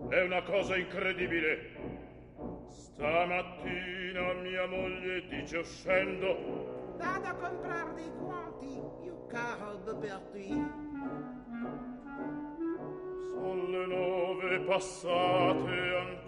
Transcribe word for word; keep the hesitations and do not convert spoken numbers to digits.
È una cosa incredibile. Stamattina mia moglie dice uscendo: vado a comprar dei guanti, io caro Beberti. Sono le nove passate ancora.